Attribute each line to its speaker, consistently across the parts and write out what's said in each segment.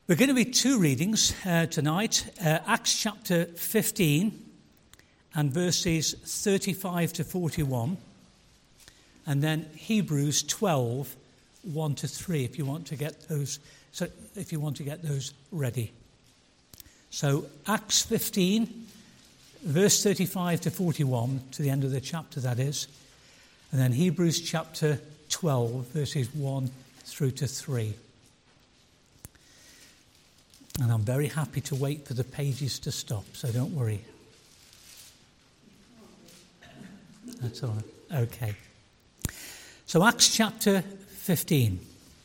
Speaker 1: We're going to read two readings tonight, Acts chapter 15 and verses 35 to 41, and then Hebrews 12, 1 to 3, if you want to get those ready. So Acts 15, verse 35 to 41, to the end of the chapter that is, and then Hebrews chapter 12, verses 1 through to 3. And I'm very happy to wait for the pages to stop, so don't worry. That's all right. Okay. So Acts chapter 15.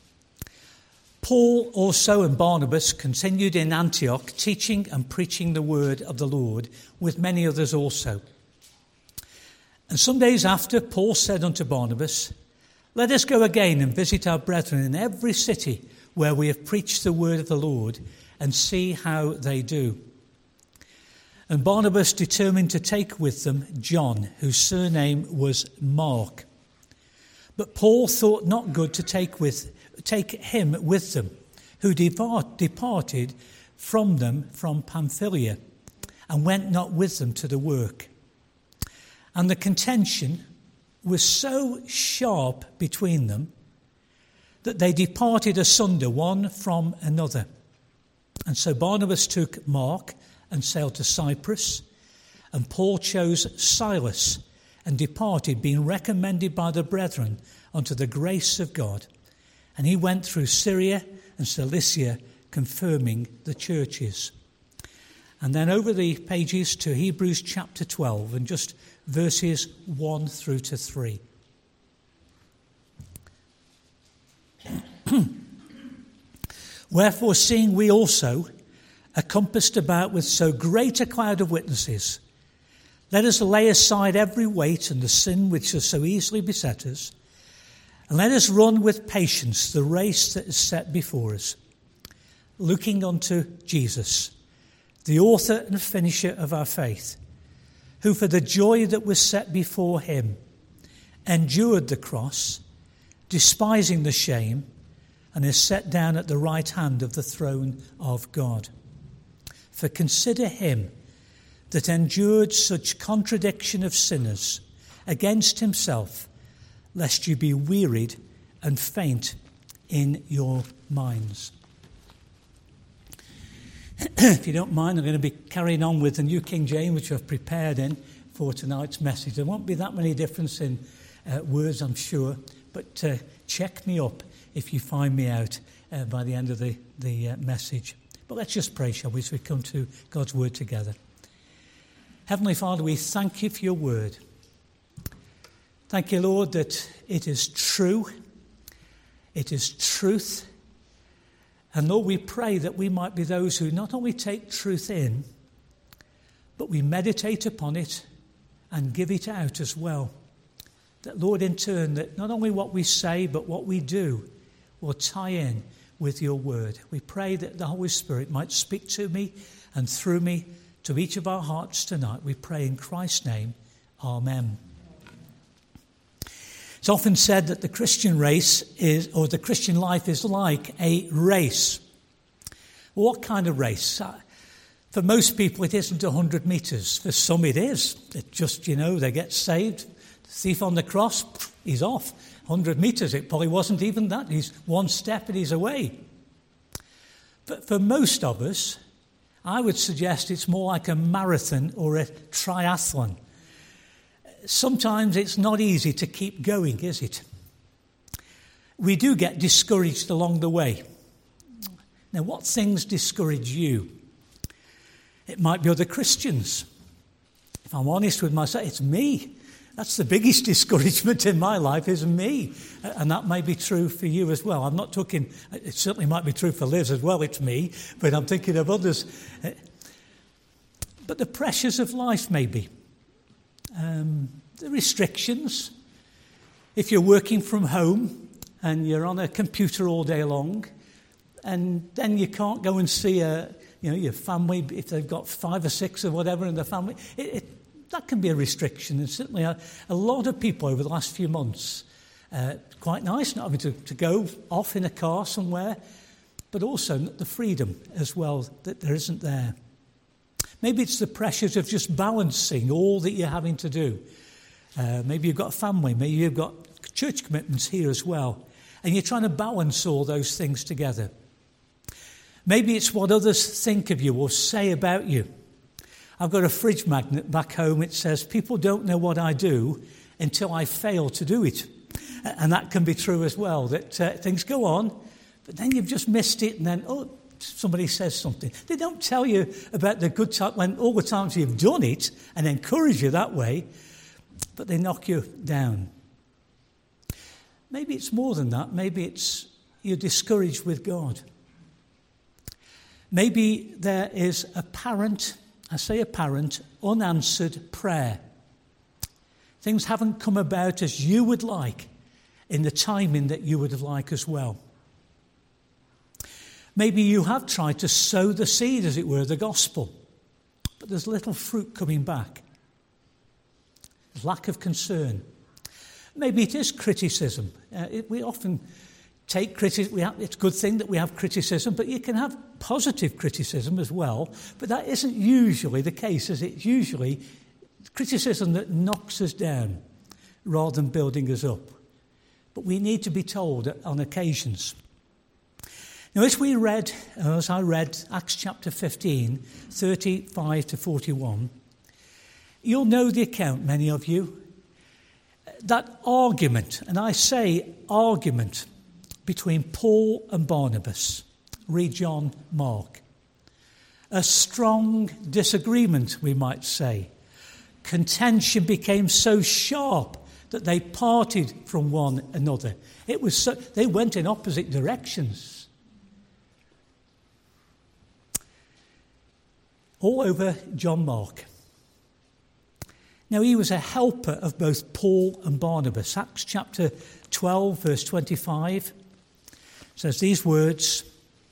Speaker 1: Paul also and Barnabas continued in Antioch, teaching and preaching the word of the Lord, with many others also. And some days after, Paul said unto Barnabas, Let us go again and visit our brethren in every city where we have preached the word of the Lord, and see how they do. And Barnabas determined to take with them John, whose surname was Mark. But Paul thought not good to take him with them, who departed from them from Pamphylia, and went not with them to the work. And the contention was so sharp between them that they departed asunder one from another. And so Barnabas took Mark and sailed to Cyprus, and Paul chose Silas and departed, being recommended by the brethren unto the grace of God. And he went through Syria and Cilicia, confirming the churches. And then over the pages to Hebrews chapter 12 and just verses 1 through to 3. Wherefore, seeing we also are compassed about with so great a cloud of witnesses, let us lay aside every weight and the sin which does so easily beset us, and let us run with patience the race that is set before us, looking unto Jesus, the author and finisher of our faith, who for the joy that was set before him endured the cross, despising the shame, and is set down at the right hand of the throne of God. For consider him that endured such contradiction of sinners against himself, lest you be wearied and faint in your minds. If you don't mind, I'm going to be carrying on with the New King James, which I've prepared in for tonight's message. There won't be that many difference in words, I'm sure, but check me up if you find me out by the end of the message. But let's just pray, shall we, as we come to God's word together. Heavenly Father, we thank you for your word. Thank you, Lord, that it is true, it is truth. And Lord, we pray that we might be those who not only take truth in, but we meditate upon it and give it out as well. That, Lord, in turn, that not only what we say, but what we do will tie in with your word. We pray that the Holy Spirit might speak to me and through me to each of our hearts tonight. We pray in Christ's name. Amen. It's often said that the Christian race is, or the Christian life is like a race. Well, what kind of race? For most people, it isn't 100 metres. For some, it is. It just, they get saved. The thief on the cross, he's off. 100 metres, it probably wasn't even that. He's one step and he's away. But for most of us, I would suggest it's more like a marathon or a triathlon. Sometimes it's not easy to keep going, is it? We do get discouraged along the way. Now, what things discourage you? It might be other Christians. If I'm honest with myself, it's me. That's the biggest discouragement in my life, is me. And that may be true for you as well. I'm not talking, it certainly might be true for Liz as well, it's me, but I'm thinking of others. But the pressures of life, maybe. The restrictions. If you're working from home and you're on a computer all day long, and then you can't go and see your family, if they've got 5 or 6 or whatever in the family, that can be a restriction. And certainly a lot of people over the last few months, quite nice not having to go off in a car somewhere, but also the freedom as well that there isn't there. Maybe it's the pressures of just balancing all that you're having to do. Maybe you've got a family, maybe you've got church commitments here as well, and you're trying to balance all those things together. Maybe it's what others think of you or say about you. I've got a fridge magnet back home. It says, people don't know what I do until I fail to do it. And that can be true as well, that things go on, but then you've just missed it, and then, somebody says something. They don't tell you about the good time, when all the times you've done it and encourage you that way, but they knock you down. Maybe it's more than that. Maybe it's you're discouraged with God. Maybe there is apparent, unanswered prayer. Things haven't come about as you would like, in the timing that you would have liked as well. Maybe you have tried to sow the seed, as it were, the gospel, but there's little fruit coming back. There's lack of concern. Maybe it is criticism. We often take criticism. It's a good thing that we have criticism, but you can have positive criticism as well. But that isn't usually the case, is it? Usually criticism that knocks us down rather than building us up. But we need to be told on occasions. Now, as I read Acts chapter 15, 35 to 41, you'll know the account, many of you. That argument, and I say argument, between Paul and Barnabas. Read John Mark. A strong disagreement, we might say. Contention became so sharp that they parted from one another. They went in opposite directions. All over John Mark. Now, he was a helper of both Paul and Barnabas. Acts chapter 12, verse 25 says these words,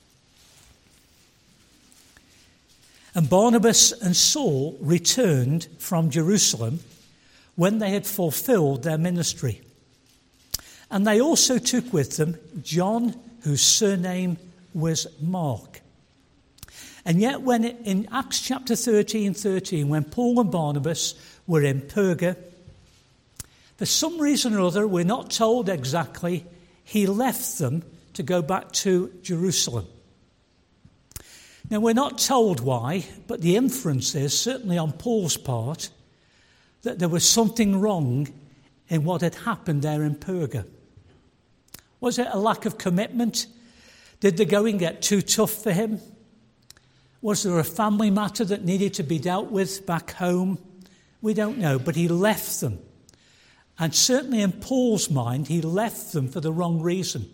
Speaker 1: "And Barnabas and Saul returned from Jerusalem when they had fulfilled their ministry. And they also took with them John, whose surname was Mark." And yet when in Acts chapter 13, when Paul and Barnabas were in Perga, for some reason or other, we're not told exactly, he left them to go back to Jerusalem. Now, we're not told why, but the inference is, certainly on Paul's part, that there was something wrong in what had happened there in Perga. Was it a lack of commitment? Did the going get too tough for him? Was there a family matter that needed to be dealt with back home? We don't know, but he left them. And certainly in Paul's mind, he left them for the wrong reason.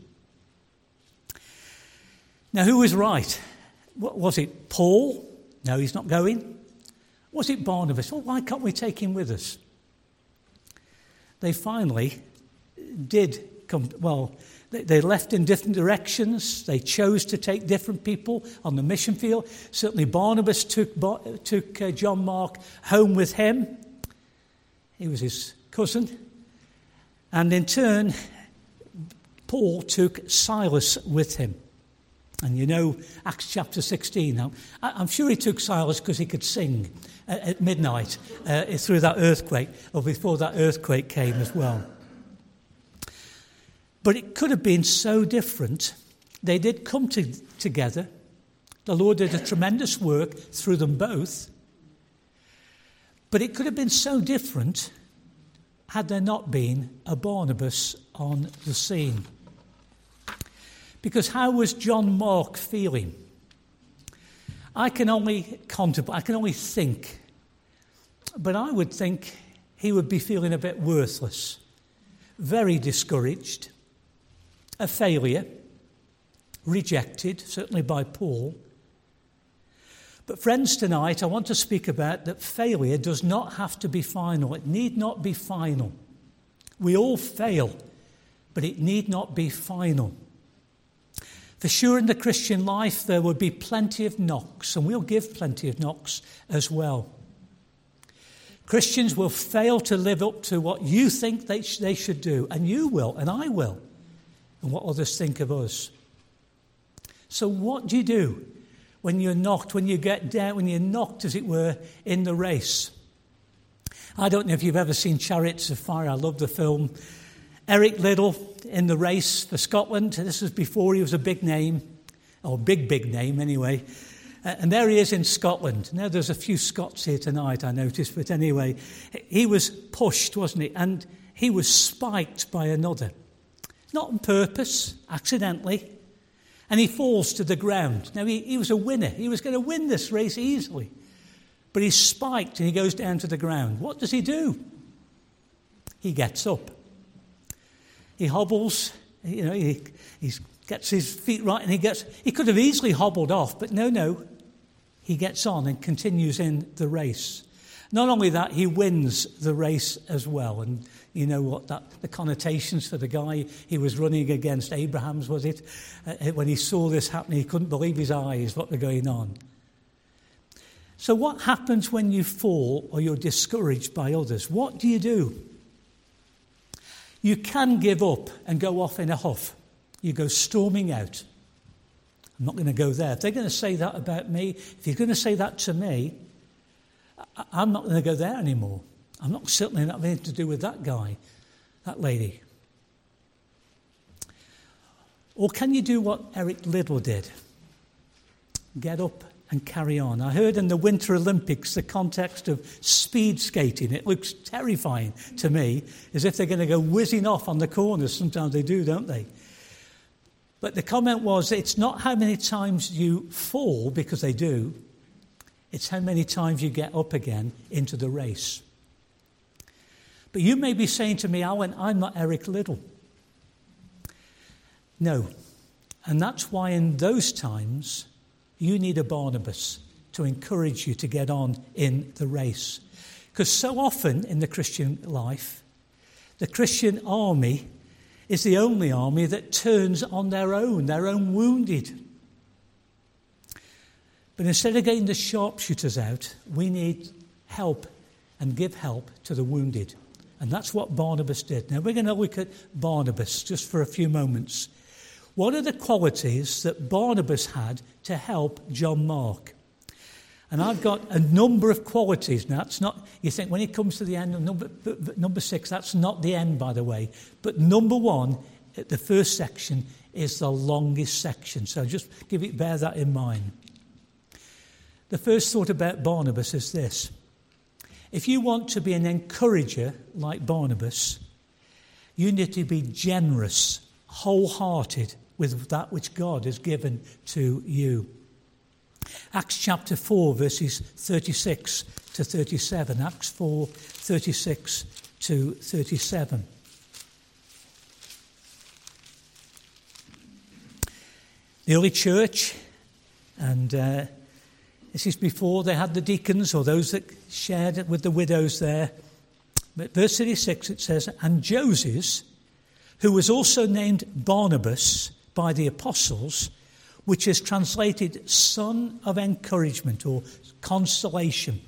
Speaker 1: Now, who was right? Was it Paul? No, he's not going. Was it Barnabas? Well, why can't we take him with us? They finally did come. Well, they left in different directions. They chose to take different people on the mission field. Certainly Barnabas took John Mark home with him. He was his cousin. And in turn, Paul took Silas with him. And you know Acts chapter 16. Now, I'm sure he took Silas because he could sing at midnight through that earthquake, or before that earthquake came as well. But it could have been so different. They did come together. The Lord did a tremendous work through them both. But it could have been so different had there not been a Barnabas on the scene. Because how was John Mark feeling? I can only contemplate, I can only think. But I would think he would be feeling a bit worthless, very discouraged, a failure, rejected, certainly by Paul. But friends, tonight I want to speak about that failure does not have to be final. It need not be final. We all fail, but it need not be final. For sure in the Christian life there will be plenty of knocks, and we'll give plenty of knocks as well. Christians will fail to live up to what you think they should do, and you will, and I will, and what others think of us. So what do you do when you're knocked, when you get down, when you're knocked, as it were, in the race? I don't know if you've ever seen Chariots of Fire. I love the film. Eric Liddell in the race for Scotland. This was before he was a big name, or big name anyway. And there he is in Scotland. Now, there's a few Scots here tonight, I noticed. But anyway, he was pushed, wasn't he? And he was spiked by another. Not on purpose, accidentally. And he falls to the ground. Now, he was a winner. He was going to win this race easily. But he's spiked and he goes down to the ground. What does he do? He gets up. He hobbles. He gets his feet right and he could have easily hobbled off, but no. He gets on and continues in the race. Not only that, he wins the race as well. And you know what the connotations for the guy he was running against, Abraham's, was it? When he saw this happening, he couldn't believe his eyes, what were going on. So what happens when you fall or you're discouraged by others? What do you do? You can give up and go off in a huff. You go storming out. I'm not going to go there. If they're going to say that about me, if you're going to say that to me, I'm not going to go there anymore. I'm certainly not having to do with that guy, that lady. Or can you do what Eric Liddell did? Get up and carry on. I heard in the Winter Olympics the context of speed skating. It looks terrifying to me, as if they're going to go whizzing off on the corners. Sometimes they do, don't they? But the comment was, it's not how many times you fall, because they do. It's how many times you get up again into the race. But you may be saying to me, Alan, I'm not Eric Liddell. No. And that's why in those times, you need a Barnabas to encourage you to get on in the race. Because so often in the Christian life, the Christian army is the only army that turns on their own wounded. But instead of getting the sharpshooters out, we need help and give help to the wounded. And that's what Barnabas did. Now we're going to look at Barnabas just for a few moments. What are the qualities that Barnabas had to help John Mark? And I've got a number of qualities. Now, that's not, you think when it comes to the end of number 6, that's not the end, by the way. But number 1, the first section, is the longest section. So just bear that in mind. The first thought about Barnabas is this. If you want to be an encourager like Barnabas, you need to be generous, wholehearted with that which God has given to you. Acts chapter 4, verses 36 to 37. Acts 4, 36 to 37. The early church, and this is before they had the deacons or those that shared it with the widows there. But verse 36, it says, and Joses, who was also named Barnabas by the apostles, which is translated son of encouragement or consolation.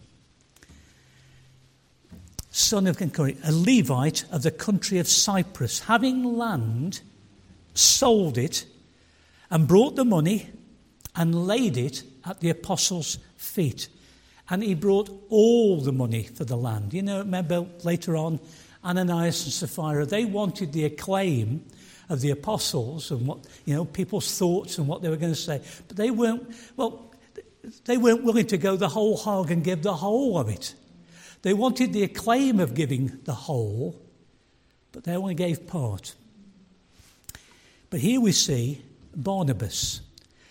Speaker 1: Son of encouragement, a Levite of the country of Cyprus, having land, sold it and brought the money and laid it at the apostles' feet. And he brought all the money for the land. You know, remember later on, Ananias and Sapphira, they wanted the acclaim of the apostles and what, people's thoughts and what they were going to say. But they weren't willing to go the whole hog and give the whole of it. They wanted the acclaim of giving the whole, but they only gave part. But here we see Barnabas.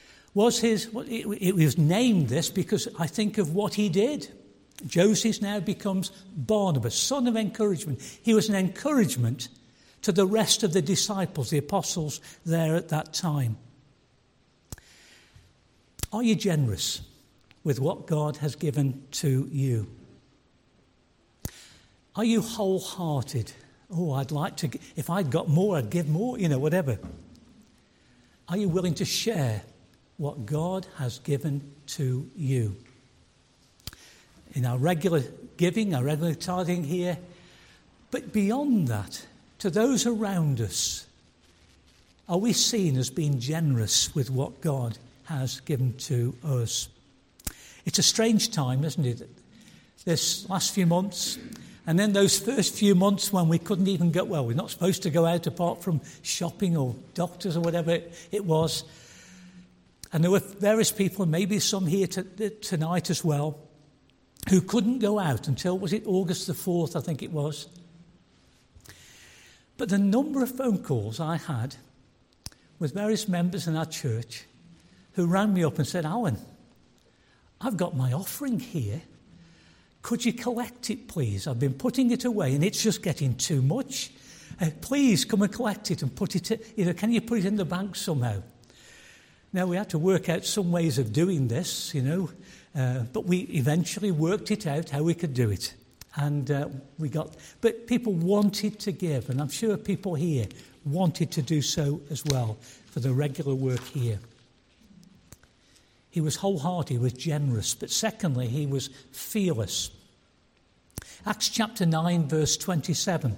Speaker 1: It was named this because I think of what he did. Joses now becomes Barnabas, son of encouragement. He was an encouragement to the rest of the disciples, the apostles there at that time. Are you generous with what God has given to you? Are you wholehearted? Oh, I'd like to, if I'd got more, I'd give more, whatever. Are you willing to share what God has given to you? In our regular giving, our regular tithing here, but beyond that, to those around us, Are we seen as being generous with what God has given to us? It's a strange time, isn't it? This last few months, and then those first few months when we couldn't even go, well, we're not supposed to go out apart from shopping or doctors or whatever it was. And there were various people, maybe some here tonight as well, who couldn't go out until, was it August the 4th, I think it was. But the number of phone calls I had with various members in our church who rang me up and said, Alan, I've got my offering here. Could you collect it, please? I've been putting it away and it's just getting too much. Please come and collect it and put it, can you put it in the bank somehow? Now, we had to work out some ways of doing this, but we eventually worked it out how we could do it. And but people wanted to give, and I'm sure people here wanted to do so as well for the regular work here. He was wholehearted, he was generous, but secondly, he was fearless. Acts chapter 9, verse 27.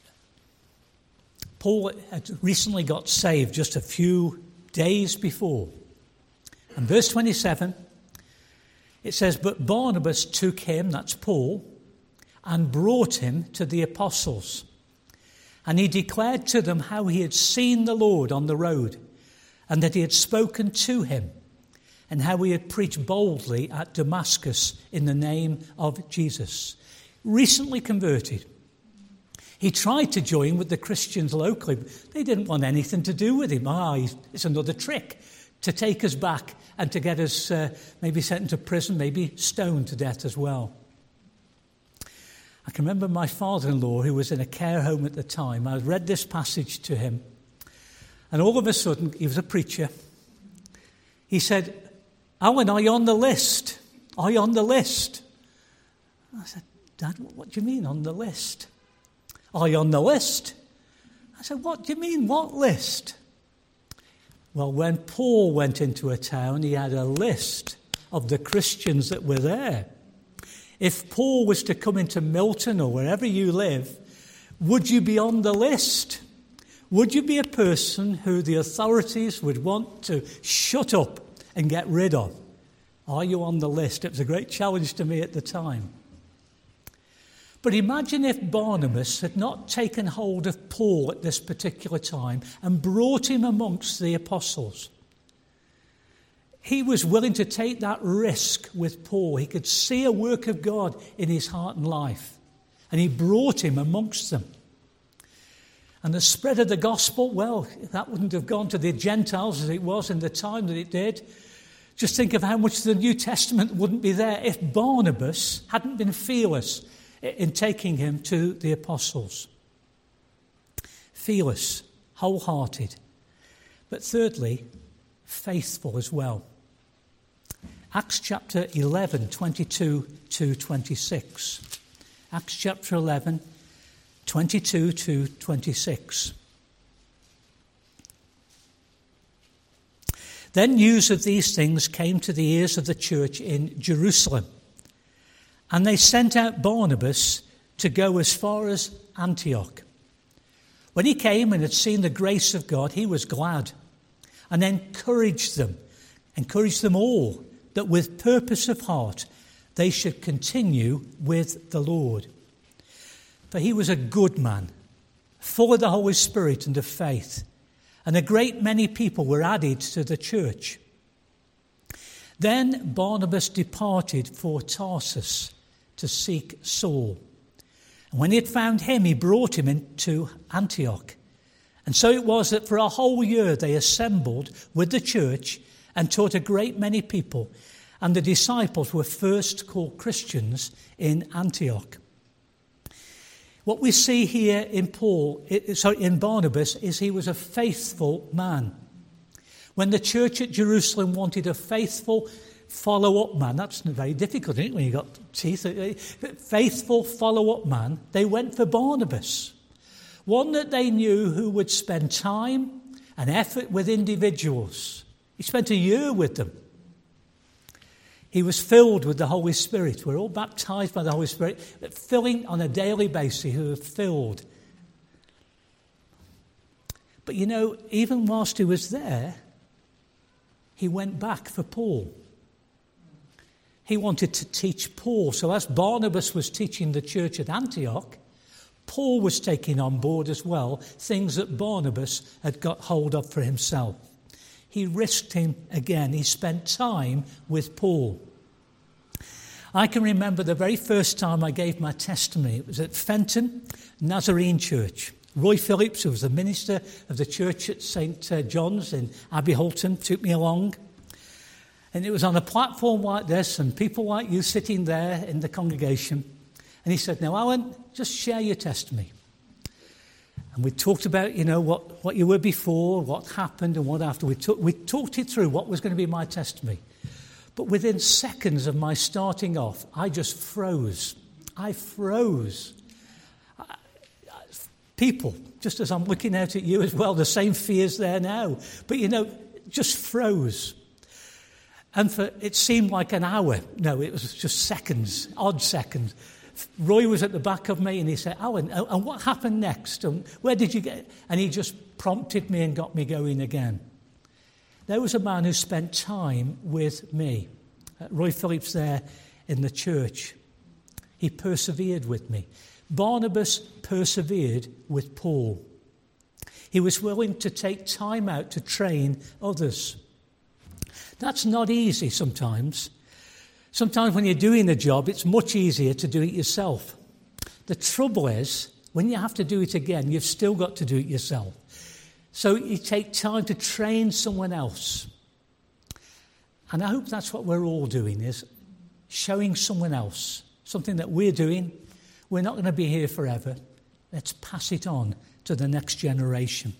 Speaker 1: Paul had recently got saved just a few days before. And verse 27, it says, But Barnabas took him, that's Paul, and brought him to the apostles. And he declared to them how he had seen the Lord on the road, and that he had spoken to him, and how he had preached boldly at Damascus in the name of Jesus. Recently converted. He tried to join with the Christians locally. They didn't want anything to do with him. It's another trick to take us back and to get us maybe sent into prison, maybe stoned to death as well. I can remember my father-in-law, who was in a care home at the time. I read this passage to him, and all of a sudden, he was a preacher. He said, Alan, are you on the list? Are you on the list? I said, Dad, what do you mean on the list? Are you on the list? I said, what do you mean, what list? Well, when Paul went into a town, he had a list of the Christians that were there. If Paul was to come into Milton or wherever you live, would you be on the list? Would you be a person who the authorities would want to shut up and get rid of? Are you on the list? It was a great challenge to me at the time. But imagine if Barnabas had not taken hold of Paul at this particular time and brought him amongst the apostles. He was willing to take that risk with Paul. He could see a work of God in his heart and life. And he brought him amongst them. And the spread of the gospel, well, that wouldn't have gone to the Gentiles as it was in the time that it did. Just think of how much the New Testament wouldn't be there if Barnabas hadn't been fearless in taking him to the apostles. Fearless, wholehearted. But thirdly, faithful as well. Acts chapter 11, 22 to 26. Acts chapter 11, 22 to 26. Then news of these things came to the ears of the church in Jerusalem. And they sent out Barnabas to go as far as Antioch. When he came and had seen the grace of God, he was glad and encouraged them all, that with purpose of heart they should continue with the Lord. For he was a good man, full of the Holy Spirit and of faith, and a great many people were added to the church. Then Barnabas departed for Tarsus to seek Saul. And when he had found him, he brought him into Antioch. And so it was that for a whole year they assembled with the church and taught a great many people. And the disciples were first called Christians in Antioch. What we see here in Barnabas is he was a faithful man. When the church at Jerusalem wanted a faithful follow-up man, that's very difficult, isn't it, when you've got teeth? Faithful follow-up man, they went for Barnabas. One that they knew who would spend time and effort with individuals. He spent a year with them. He was filled with the Holy Spirit. We're all baptized by the Holy Spirit, but filling on a daily basis, who are filled. But you know, even whilst he was there, he went back for Paul. He wanted to teach Paul. So as Barnabas was teaching the church at Antioch, Paul was taking on board as well things that Barnabas had got hold of for himself. He risked him again. He spent time with Paul. I can remember the very first time I gave my testimony. It was at Fenton Nazarene Church. Roy Phillips, who was the minister of the church at St. John's in Abbey Holton, took me along. And it was on a platform like this, and people like you sitting there in the congregation. And he said, "Now, Alan, just share your testimony." And we talked about, you know, what you were before, what happened, and what after. We talked it through, what was going to be my testimony. But within seconds of my starting off, I just froze. I froze. People, just as I'm looking out at you as well, the same fear's there now. But, you know, just froze. And it seemed like an hour. No, it was just seconds, odd seconds. Roy was at the back of me and he said, "Alan, and what happened next? And where did you get?" And he just prompted me and got me going again. There was a man who spent time with me, Roy Phillips there in the church. He persevered with me. Barnabas persevered with Paul. He was willing to take time out to train others. That's not easy sometimes. Sometimes when you're doing a job, it's much easier to do it yourself. The trouble is, when you have to do it again, you've still got to do it yourself. So you take time to train someone else. And I hope that's what we're all doing, is showing someone else something that we're doing. We're not going to be here forever. Let's pass it on to the next generation.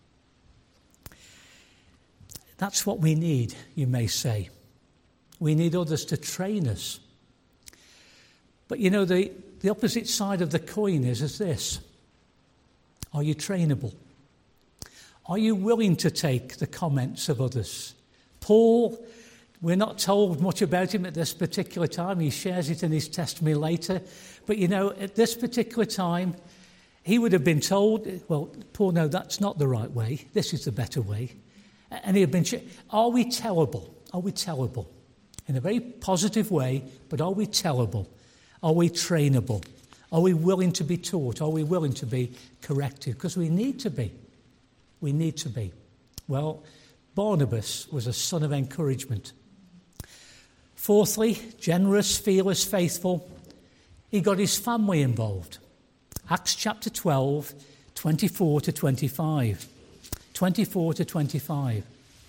Speaker 1: That's what we need, you may say. We need others to train us. But you know, the opposite side of the coin is this. Are you trainable? Are you willing to take the comments of others? Paul, we're not told much about him at this particular time. He shares it in his testimony later. But you know, at this particular time, he would have been told, "Well, Paul, no, that's not the right way. This is the better way." And he had been, are we tellable? Are we tellable? In a very positive way, but are we tellable? Are we trainable? Are we willing to be taught? Are we willing to be corrected? Because we need to be. We need to be. Well, Barnabas was a son of encouragement. Fourthly, generous, fearless, faithful. He got his family involved. Acts chapter 12, 24 to 25. 24 to 25.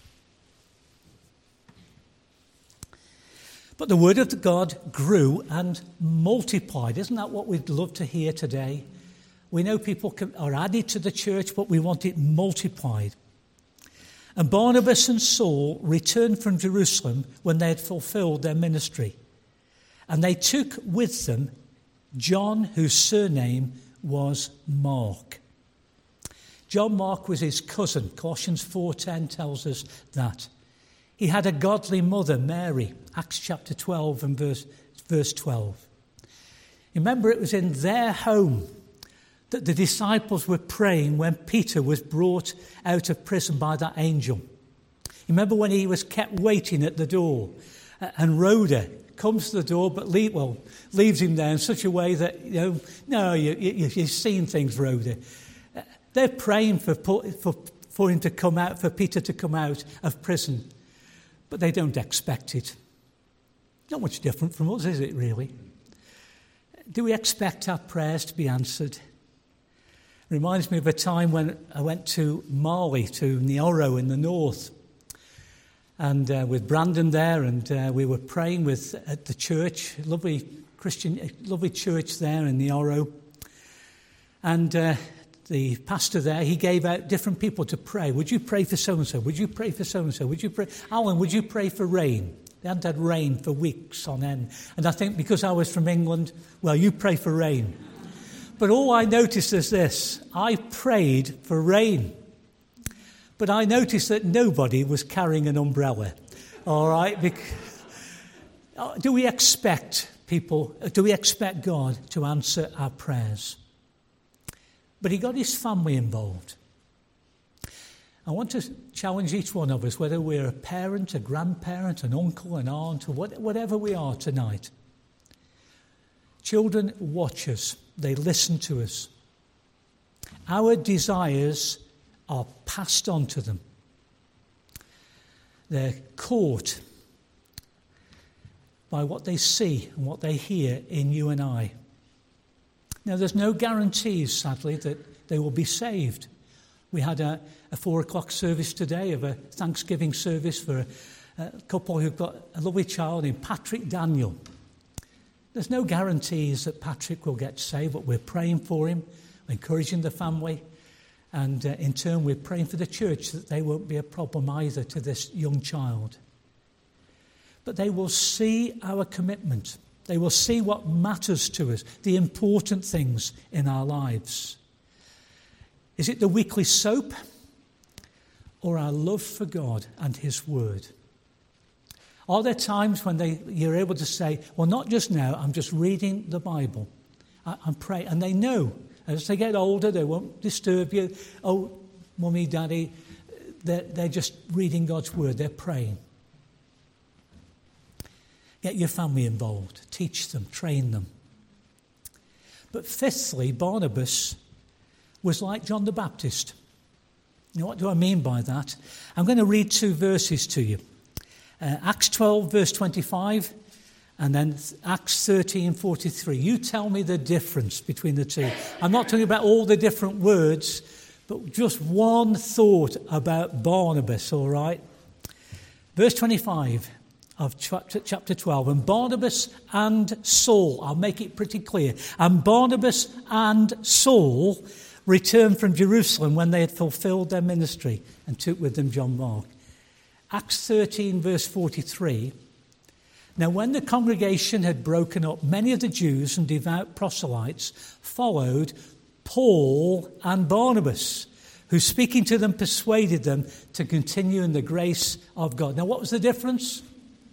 Speaker 1: But the word of God grew and multiplied. Isn't that what we'd love to hear today? We know people are added to the church, but we want it multiplied. And Barnabas and Saul returned from Jerusalem when they had fulfilled their ministry. And they took with them John, whose surname was Mark. John Mark was his cousin. Colossians 4:10 tells us that. He had a godly mother, Mary. Acts chapter 12 and verse 12. Remember, it was in their home that the disciples were praying when Peter was brought out of prison by that angel. Remember when he was kept waiting at the door, and Rhoda comes to the door but leaves him there in such a way that, you've seen things, Rhoda. They're praying for him to come out, for Peter to come out of prison, but they don't expect it. Not much different from us, is it really? Do we expect our prayers to be answered? Reminds me of a time when I went to Mali, to Nioro in the north, and with Brandon there, and we were praying at the church, lovely church there in Nioro, and the pastor there, he gave out different people to pray. Would you pray for so-and-so? Would you pray for so-and-so? Would you pray? Alan, would you pray for rain? They hadn't had rain for weeks on end. And I think because I was from England, well, you pray for rain. But all I noticed is this. I prayed for rain. But I noticed that nobody was carrying an umbrella. All right? Do we expect God to answer our prayers? But he got his family involved. I want to challenge each one of us, whether we're a parent, a grandparent, an uncle, an aunt, or whatever we are tonight. Children watch us. They listen to us. Our desires are passed on to them. They're caught by what they see and what they hear in you and I. Now, there's no guarantees, sadly, that they will be saved. We had a 4 o'clock service today of a Thanksgiving service for a couple who've got a lovely child named Patrick Daniel. There's no guarantees that Patrick will get saved, but we're praying for him, encouraging the family, and in turn we're praying for the church that they won't be a problem either to this young child. But they will see our commitment. They will see what matters to us, the important things in our lives. Is it the weekly soap or our love for God and His Word? Are there times when you're able to say, well, not just now, I'm just reading the Bible. I'm praying. And they know, as they get older, they won't disturb you. Oh, Mummy, Daddy, they're just reading God's Word. They're praying. Get your family involved. Teach them. Train them. But fifthly, Barnabas was like John the Baptist. Now, what do I mean by that? I'm going to read 2 verses to you. Acts 12, verse 25, and then Acts 13, 43. You tell me the difference between the two. I'm not talking about all the different words, but just one thought about Barnabas, all right? Verse 25 of chapter 12. And Barnabas and Saul, I'll make it pretty clear, and Barnabas and Saul returned from Jerusalem when they had fulfilled their ministry and took with them John Mark. Acts 13, verse 43. Now, when the congregation had broken up, many of the Jews and devout proselytes followed Paul and Barnabas, who, speaking to them, persuaded them to continue in the grace of God. Now, what was the difference?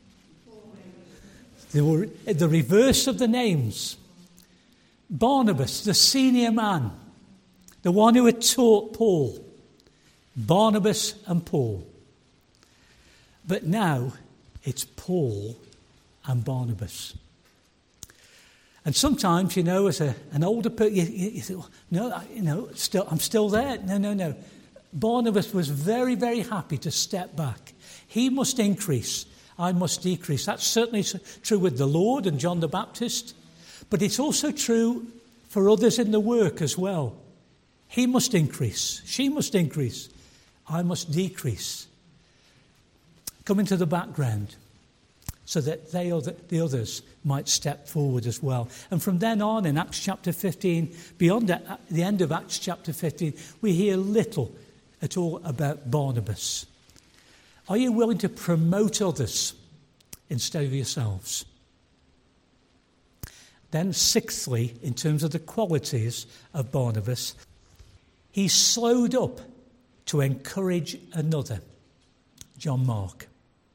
Speaker 1: They were the reverse of the names. Barnabas, the senior man, the one who had taught Paul. Barnabas and Paul. But now it's Paul and Barnabas. And sometimes, as an older person, you think, no, I'm still there. No. Barnabas was very, very happy to step back. He must increase. I must decrease. That's certainly true with the Lord and John the Baptist. But it's also true for others in the work as well. He must increase. She must increase. I must decrease. Come into the background so that the others might step forward as well. And from then on in Acts chapter 15, beyond the end of Acts chapter 15, we hear little at all about Barnabas. Are you willing to promote others instead of yourselves? Then sixthly, in terms of the qualities of Barnabas, he slowed up to encourage another, John Mark.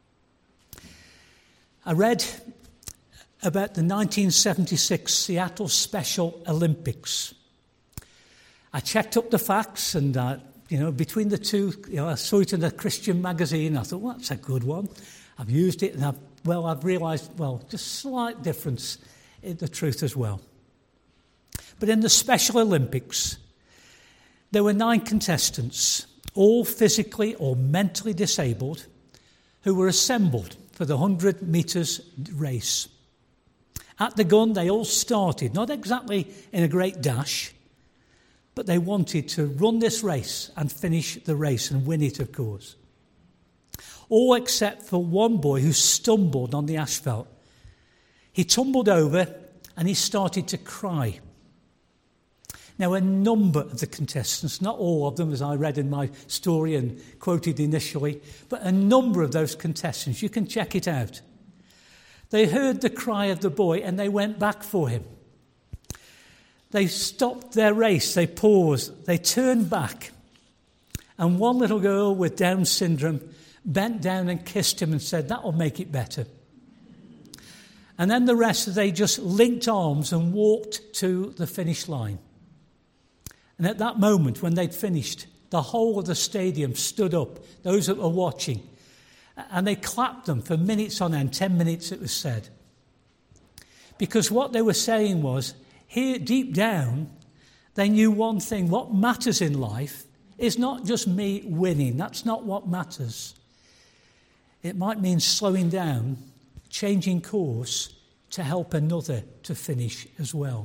Speaker 1: I read about the 1976 Seattle Special Olympics. I checked up the facts and, between the two, I saw it in a Christian magazine. I thought, well, that's a good one. I've used it and I've realised, just slight difference in the truth as well. But in the Special Olympics, there were 9 contestants, all physically or mentally disabled, who were assembled for the 100 metres race. At the gun, they all started, not exactly in a great dash, but they wanted to run this race and finish the race and win it, of course. All except for one boy who stumbled on the asphalt. He tumbled over and he started to cry. Now, a number of the contestants, not all of them, as I read in my story and quoted initially, but a number of those contestants, you can check it out. They heard the cry of the boy and they went back for him. They stopped their race, they paused, they turned back. And one little girl with Down syndrome bent down and kissed him and said, "That'll make it better." And then the rest, they just linked arms and walked to the finish line. And at that moment, when they'd finished, the whole of the stadium stood up, those that were watching, and they clapped them for minutes on end, 10 minutes it was said. Because what they were saying was, here deep down, they knew one thing: what matters in life is not just me winning. That's not what matters. It might mean slowing down, changing course to help another to finish as well.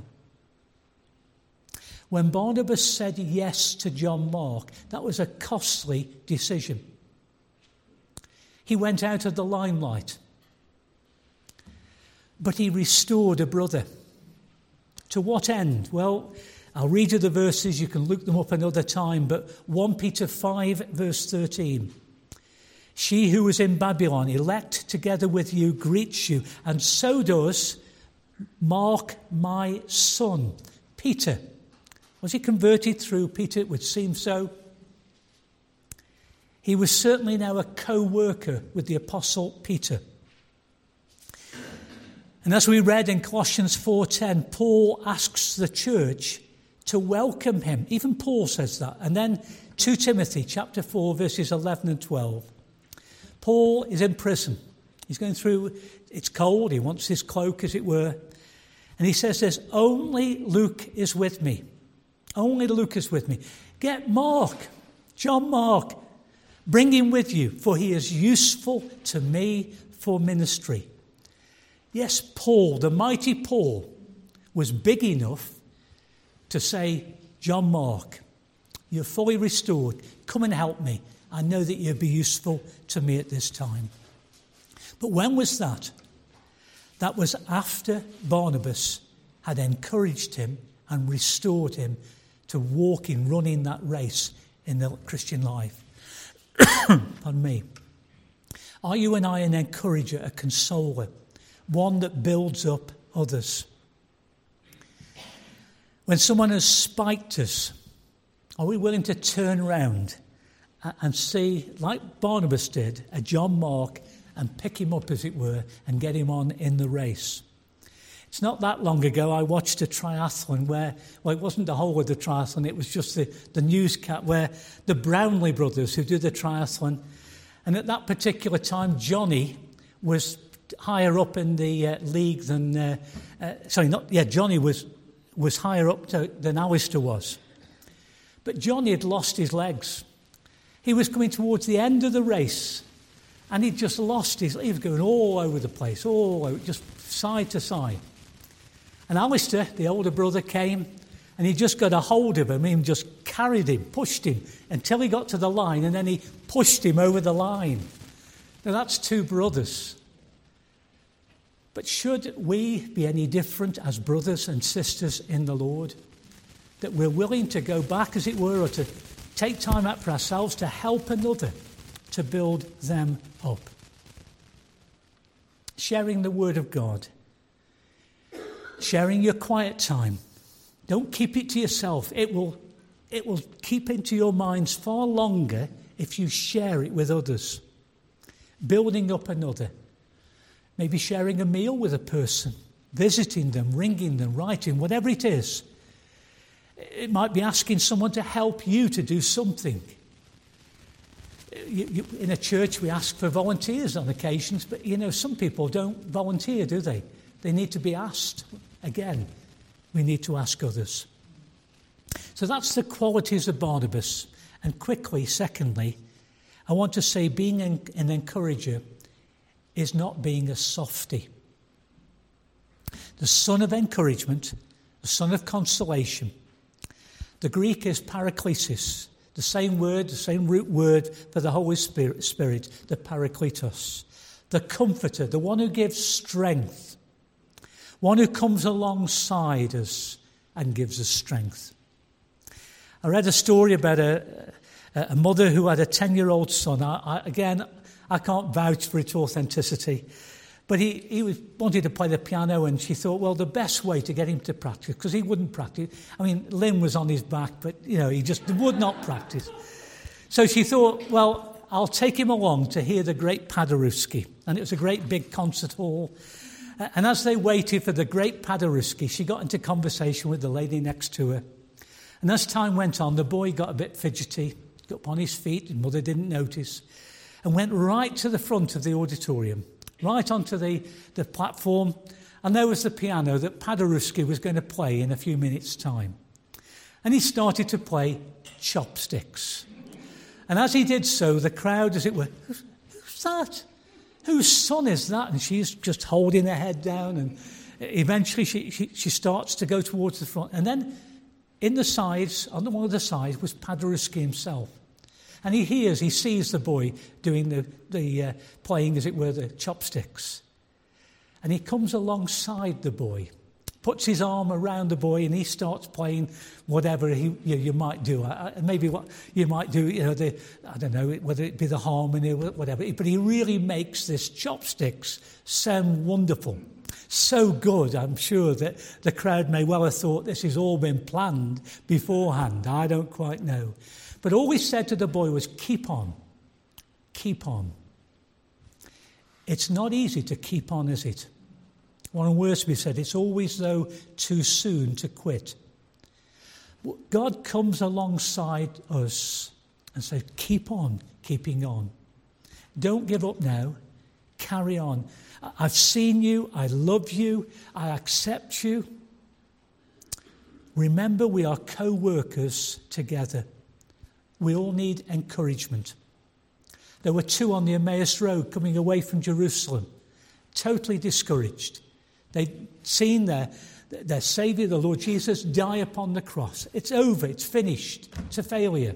Speaker 1: When Barnabas said yes to John Mark, that was a costly decision. He went out of the limelight, but he restored a brother. To what end? Well, I'll read you the verses, you can look them up another time, but 1 Peter 5 verse 13. She who was in Babylon, elect together with you, greets you, and so does Mark, my son. Peter. Was he converted through Peter? It would seem so. He was certainly now a co-worker with the Apostle Peter. And as we read in Colossians 4:10, Paul asks the church to welcome him. Even Paul says that. And then 2 Timothy chapter 4 verses 11 and 12. Paul is in prison. He's going through, it's cold, he wants his cloak as it were. And he says this, only Luke is with me. Only Luke is with me. Get Mark, John Mark, bring him with you, for he is useful to me for ministry. Yes, Paul, the mighty Paul, was big enough to say, John Mark, you're fully restored. Come and help me. I know that you'll be useful to me at this time. But when was that? That was after Barnabas had encouraged him and restored him to walking, running that race in the Christian life. Pardon me. Are you and I an encourager, a consoler, one that builds up others? When someone has spiked us, are we willing to turn around and see, like Barnabas did, a John Mark and pick him up, as it were, and get him on in the race? It's not that long ago I watched a triathlon where, well, it wasn't the whole of the triathlon, it was just the newscast where the Brownlee brothers who do the triathlon, and at that particular time Johnny was higher up in the league than, Johnny was higher up than Alistair was. But Johnny had lost his legs. He was coming towards the end of the race and he'd just lost he was going all over the place, all over, just side to side. And Alistair, the older brother, came and he just got a hold of him and just carried him, pushed him until he got to the line, and then he pushed him over the line. Now that's two brothers. But should we be any different as brothers and sisters in the Lord? That we're willing to go back, as it were, or to take time out for ourselves to help another, to build them up. Sharing the Word of God. Sharing your quiet time. Don't keep it to yourself. It will keep into your minds far longer if you share it with others. Building up another. Maybe sharing a meal with a person. Visiting them, ringing them, writing, whatever it is. It might be asking someone to help you to do something. In a church, we ask for volunteers on occasions, but, some people don't volunteer, do they? They need to be asked. Again, we need to ask others. So that's the qualities of Barnabas. And quickly, secondly, I want to say being an encourager is not being a softie. The son of encouragement, the son of consolation. The Greek is paraklesis, the same word, the same root word for the Holy Spirit, the parakletos. The comforter, the one who gives strength. One who comes alongside us and gives us strength. I read a story about a mother who had a 10-year-old son. I can't vouch for its authenticity. But he wanted to play the piano, and she thought, well, the best way to get him to practice, because he wouldn't practice. Lynn was on his back, but, he just would not practice. So she thought, well, I'll take him along to hear the great Paderewski. And it was a great big concert hall. And as they waited for the great Paderewski, she got into conversation with the lady next to her. And as time went on, the boy got a bit fidgety. got up on his feet, and Mother didn't notice, and went right to the front of the auditorium, right onto the platform, and there was the piano that Paderewski was going to play in a few minutes' time. And he started to play Chopsticks. And as he did so, the crowd, as it were, who's that? Whose son is that? And she's just holding her head down, and eventually she starts to go towards the front. And then in the sides, on one of the sides, was Paderewski himself. And he sees the boy doing the playing, as it were, the Chopsticks. And he comes alongside the boy, puts his arm around the boy, and he starts playing whatever you might do. Maybe what you might do, I don't know, whether it be the harmony or whatever. But he really makes this Chopsticks sound wonderful. So good, I'm sure that the crowd may well have thought this has all been planned beforehand. I don't quite know. But all he said to the boy was, keep on, keep on. It's not easy to keep on, is it? Warren Wiersbe said, it's always, though, too soon to quit. God comes alongside us and says, keep on keeping on. Don't give up now. Carry on. I've seen you. I love you. I accept you. Remember, we are co-workers together. We all need encouragement. There were two on the Emmaus Road coming away from Jerusalem, totally discouraged. They'd seen their Saviour, the Lord Jesus, die upon the cross. It's over, it's finished, it's a failure.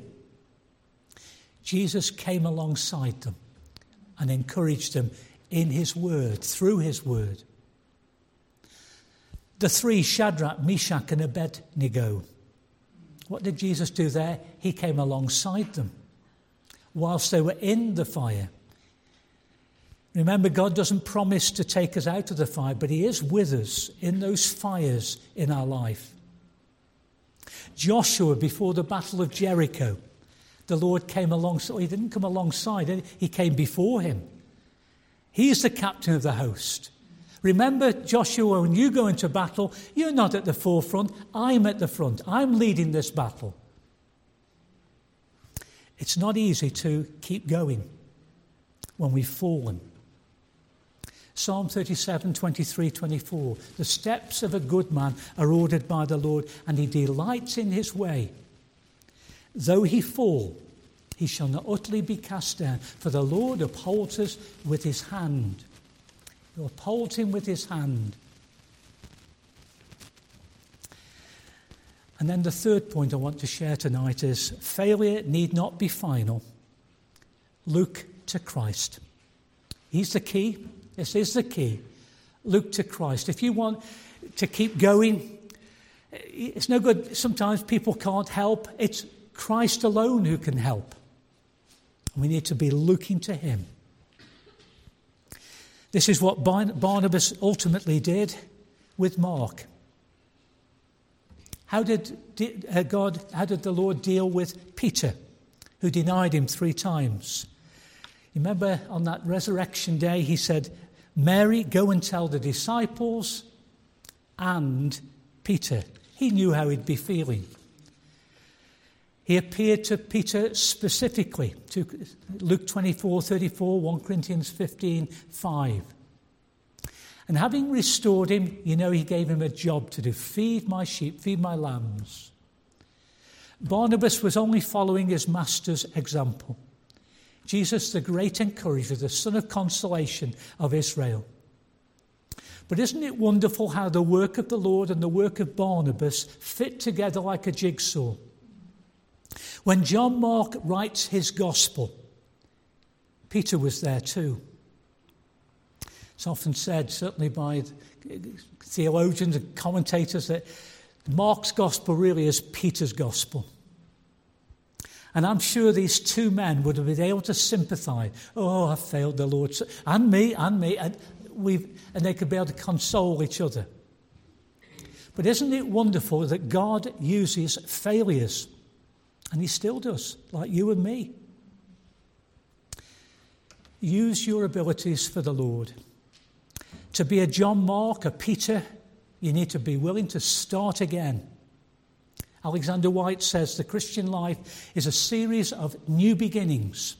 Speaker 1: Jesus came alongside them and encouraged them in his word, through his word. The three, Shadrach, Meshach and Abednego, what did Jesus do there? He came alongside them whilst they were in the fire. Remember, God doesn't promise to take us out of the fire, but he is with us in those fires in our life. Joshua, before the Battle of Jericho, the Lord came alongside. He didn't come alongside, he came before him. He's the captain of the host. Remember, Joshua, when you go into battle, you're not at the forefront. I'm at the front. I'm leading this battle. It's not easy to keep going when we've fallen. Psalm 37, 23, 24. The steps of a good man are ordered by the Lord, and he delights in his way. Though he fall, he shall not utterly be cast down, for the Lord upholds us with his hand. He upholds him with his hand. And then the third point I want to share tonight is failure need not be final. Look to Christ. He's the key. This is the key. Look to Christ. If you want to keep going, it's no good. Sometimes people can't help. It's Christ alone who can help. We need to be looking to him. This is what Barnabas ultimately did with Mark. How did the Lord deal with Peter, who denied him 3 times? You remember on that resurrection day, he said, Mary, go and tell the disciples and Peter. He knew how he'd be feeling. He appeared to Peter specifically, to Luke 24:34, 1 Corinthians 15:5. And having restored him, he gave him a job to do. Feed my sheep, feed my lambs. Barnabas was only following his master's example. Jesus, the great encourager, the son of consolation of Israel. But isn't it wonderful how the work of the Lord and the work of Barnabas fit together like a jigsaw? When John Mark writes his gospel, Peter was there too. It's often said, certainly by theologians and commentators, that Mark's gospel really is Peter's gospel. And I'm sure these two men would have been able to sympathise. Oh, I failed the Lord. And me. And they could be able to console each other. But isn't it wonderful that God uses failures? And he still does, like you and me. Use your abilities for the Lord. To be a John Mark, a Peter, you need to be willing to start again Alexander White says the Christian life is a series of new beginnings.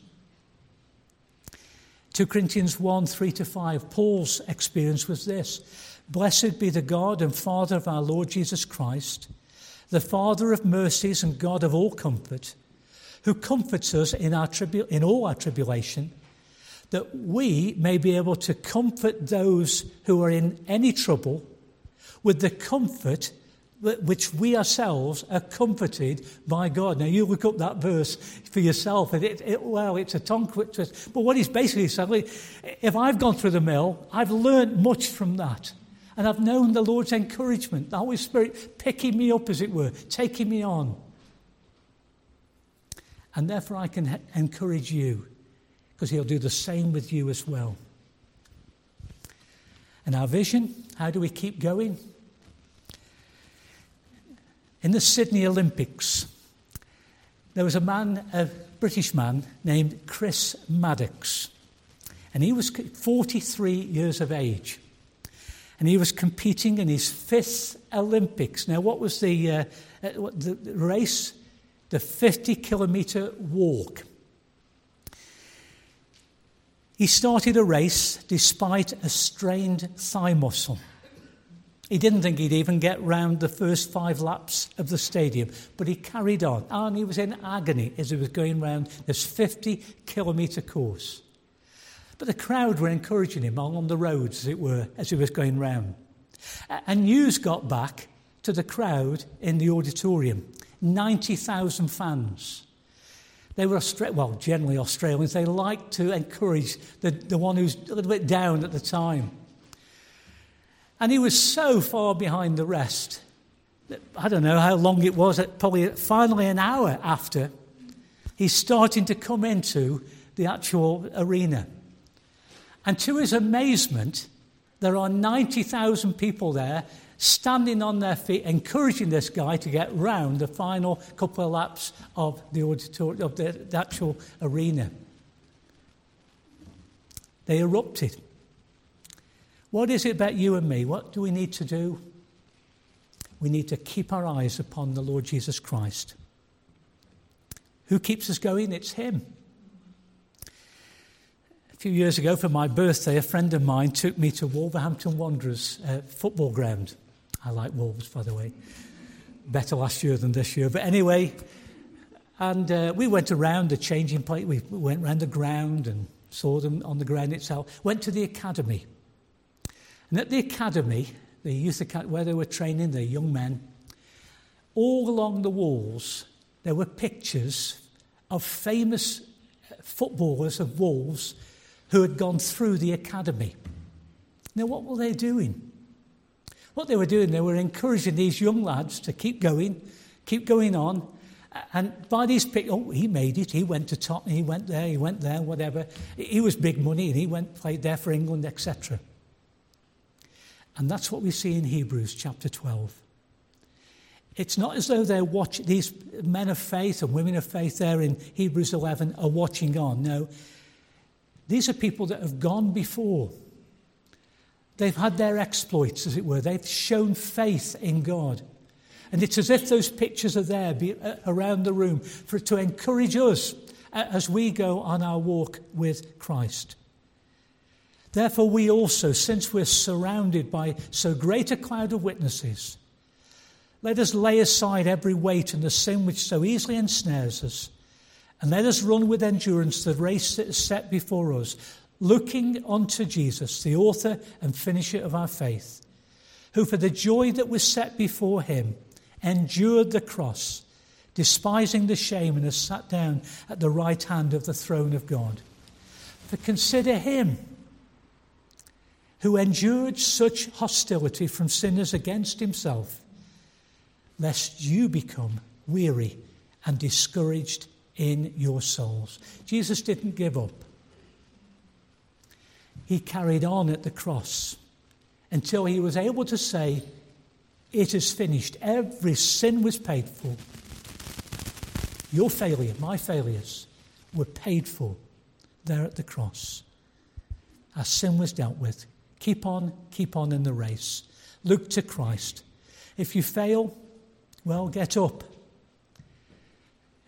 Speaker 1: 2 Corinthians 1, 3-5, Paul's experience was this. Blessed be the God and Father of our Lord Jesus Christ, the Father of mercies and God of all comfort, who comforts us in all our tribulation, that we may be able to comfort those who are in any trouble with the comfort which we ourselves are comforted by God. Now, you look up that verse for yourself, and it's a tongue twister. But what he's basically saying, if I've gone through the mill, I've learned much from that. And I've known the Lord's encouragement, the Holy Spirit picking me up, as it were, taking me on. And therefore I can encourage you, because he'll do the same with you as well. And our vision, how do we keep going? In the Sydney Olympics, there was a British man named Chris Maddox. And he was 43 years of age. And he was competing in his 5th Olympics. Now, what was the race? The 50-kilometre walk. He started a race despite a strained thigh muscle. He didn't think he'd even get round the first 5 laps of the stadium, but he carried on, and he was in agony as he was going round this 50-kilometre course. But the crowd were encouraging him along the roads, as it were, as he was going round. And news got back to the crowd in the auditorium. 90,000 fans. They were, generally Australians. They liked to encourage the one who's a little bit down at the time. And he was so far behind the rest that, I don't know how long it was, probably finally an hour after, he's starting to come into the actual arena. And to his amazement, there are 90,000 people there standing on their feet, encouraging this guy to get round the final couple of laps of the auditorium, of the actual arena. They erupted. What is it about you and me? What do we need to do? We need to keep our eyes upon the Lord Jesus Christ. Who keeps us going? It's him. A few years ago, for my birthday, a friend of mine took me to Wolverhampton Wanderers football ground. I like Wolves, by the way. Better last year than this year. But anyway, and we went around the changing place. We went around the ground and saw them on the ground itself. Went to the academy. And at the academy, the youth academy, where they were training the young men, all along the walls, there were pictures of famous footballers of Wolves who had gone through the academy. Now, what were they doing? What they were doing, they were encouraging these young lads to keep going on. And by these pictures, he made it, he went to Tottenham, he went there, whatever. He was big money, and he played there for England, etc. And that's what we see in Hebrews chapter 12. It's not as though they're watching, these men of faith and women of faith there in Hebrews 11 are watching on. No, these are people that have gone before. They've had their exploits, as it were. They've shown faith in God. And it's as if those pictures are there around the room to encourage us as we go on our walk with Christ. Therefore, we also, since we're surrounded by so great a cloud of witnesses, let us lay aside every weight and the sin which so easily ensnares us, and let us run with endurance the race that is set before us, looking unto Jesus, the author and finisher of our faith, who for the joy that was set before him endured the cross, despising the shame, and has sat down at the right hand of the throne of God. For consider him who endured such hostility from sinners against himself, lest you become weary and discouraged in your souls. Jesus didn't give up. He carried on at the cross until he was able to say, it is finished. Every sin was paid for. Your failure, my failures, were paid for there at the cross. Our sin was dealt with. Keep on in the race. Look to Christ. If you fail, well, get up.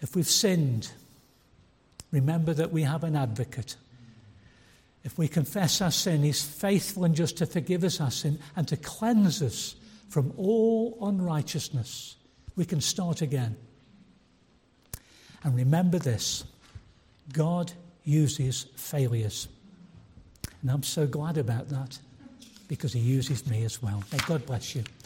Speaker 1: If we've sinned, remember that we have an advocate. If we confess our sin, he's faithful and just to forgive us our sin and to cleanse us from all unrighteousness. We can start again. And remember this, God uses failures. And I'm so glad about that, because he uses me as well. May God bless you.